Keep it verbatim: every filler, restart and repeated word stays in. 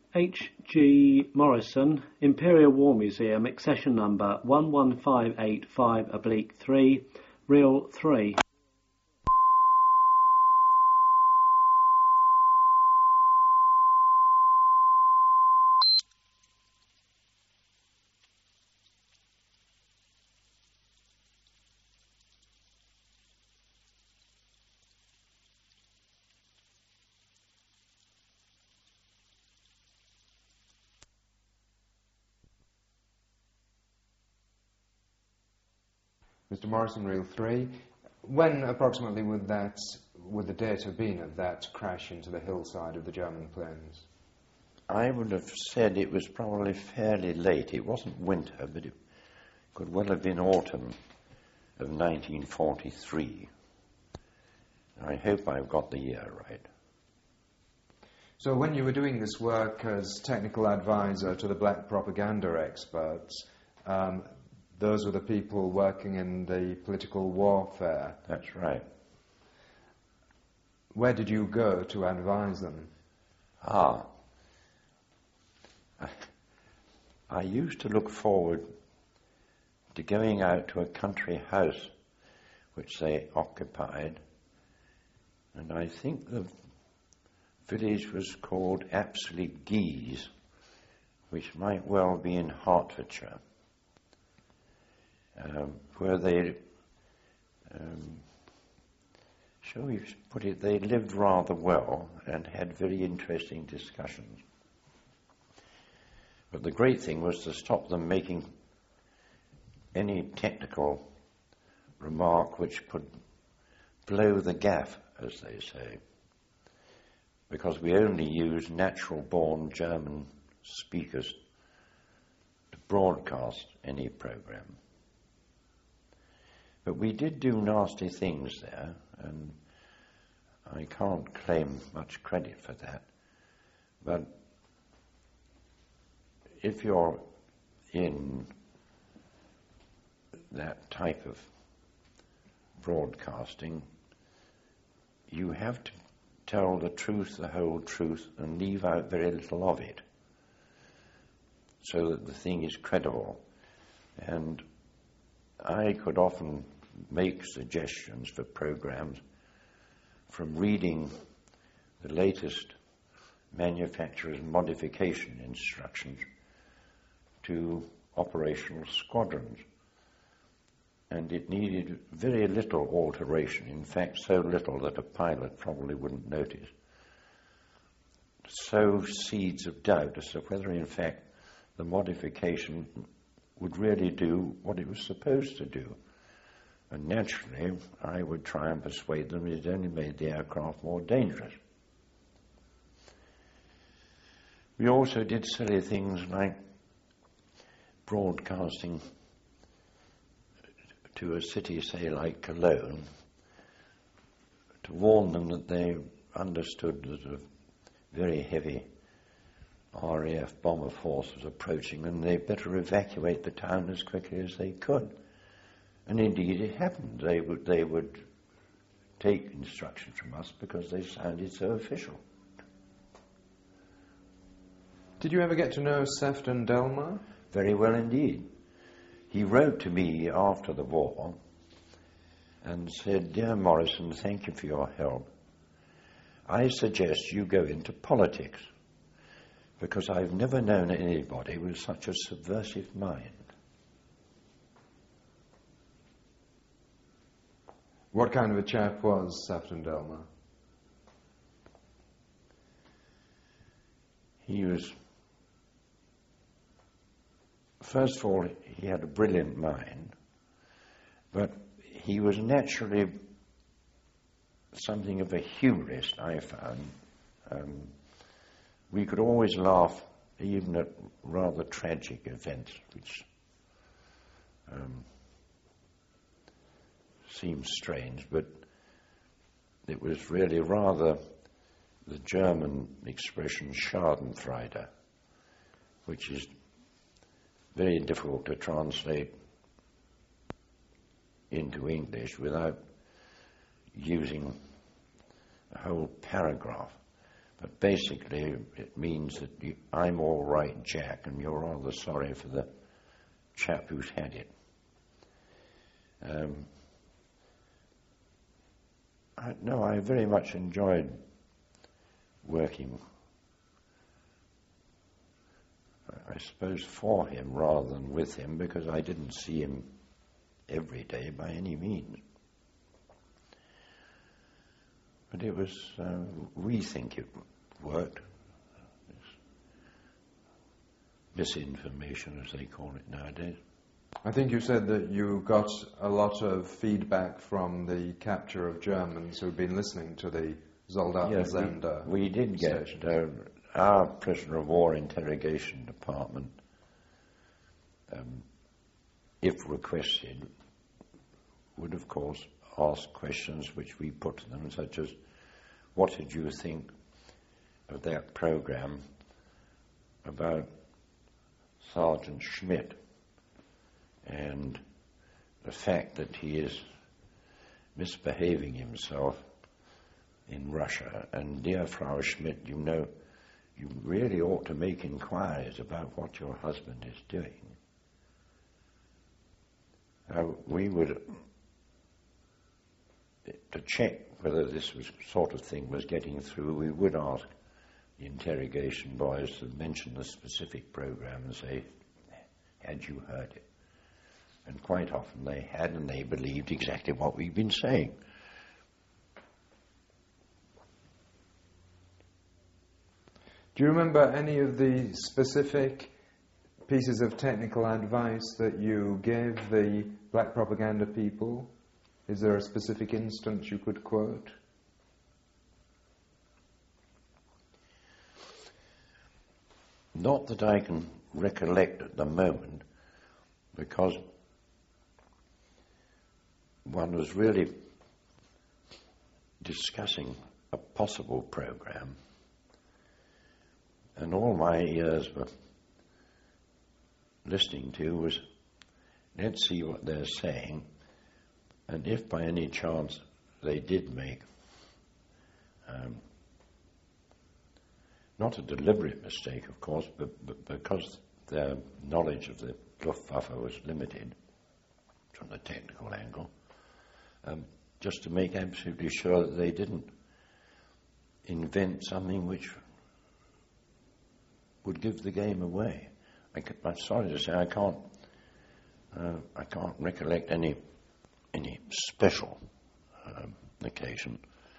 H G Morrison, Imperial War Museum, accession number one one five eight five oblique three, Reel three. Mister Morrison, Reel three. When approximately would that, would the date have been of that crash into the hillside of the German planes? I would have said it was probably fairly late. It wasn't winter, but it could well have been autumn of nineteen forty-three. I hope I've got the year right. So when you were doing this work as technical advisor to the black propaganda experts, um, those were the people working in the political warfare. That's right. Where did you go to advise them? Ah. I used to look forward to going out to a country house which they occupied, and I think the village was called Apsley Guise, which might well be in Hertfordshire. Um, where they, um, shall we put it, they lived rather well and had very interesting discussions. But the great thing was to stop them making any technical remark which could blow the gaff, as they say, because we only use natural-born German speakers to broadcast any program. But we did do nasty things there, and I can't claim much credit for that. But if you're in that type of broadcasting, you have to tell the truth, the whole truth, and leave out very little of it, so that the thing is credible. And I could often make suggestions for programs from reading the latest manufacturer's modification instructions to operational squadrons. And it needed very little alteration, in fact so little that a pilot probably wouldn't notice. Sow seeds of doubt as to whether in fact the modification would really do what it was supposed to do. And naturally, I would try and persuade them it only made the aircraft more dangerous. We also did silly things like broadcasting to a city, say, like Cologne, to warn them that they understood that a very heavy R A F bomber force was approaching and they'd better evacuate the town as quickly as they could. And indeed it happened. They would, they would take instructions from us because they sounded so official. Did you ever get to know Sefton Delmar? Very well indeed. He wrote to me after the war and said, "Dear Morrison, thank you for your help. I suggest you go into politics, because I've never known anybody with such a subversive mind." What kind of a chap was Sefton Delmar? He was, first of all, he had a brilliant mind, but he was naturally something of a humorist, I found. Um, we could always laugh even at rather tragic events, which um, seems strange, but it was really rather the German expression Schadenfreude, which is very difficult to translate into English without using a whole paragraph. But basically it means that you, I'm all right, Jack, and you're rather sorry for the chap who's had it. Um, I, no, I very much enjoyed working, I suppose, for him rather than with him, because I didn't see him every day by any means. But it was, uh, we think it worked. Misinformation, as they call it nowadays. I think you said that you got a lot of feedback from the capture of Germans who'd been listening to the Soldatensender. Yes, we, we did get uh, our prisoner of war interrogation department, um, if requested, would of course ask questions which we put to them, such as, what did you think of that program about Sergeant Schmidt and the fact that he is misbehaving himself in Russia? And dear Frau Schmidt, you know, you really ought to make inquiries about what your husband is doing. Now, we would, to check whether this was, sort of thing was getting through, we would ask the interrogation boys to mention the specific program and say, had you heard it? And quite often they had, and they believed exactly what we've been saying. Do you remember any of the specific pieces of technical advice that you gave the black propaganda people? Is there a specific instance you could quote? Not that I can recollect at the moment, because one was really discussing a possible program, and all my ears were listening to was, let's see what they're saying, and if by any chance they did make um, not a deliberate mistake, of course, but, but because their knowledge of the Luftwaffe was limited from the technical angle, um, just to make absolutely sure that they didn't invent something which would give the game away. I, I'm sorry to say I can't uh, I can't recollect any any special um, occasion.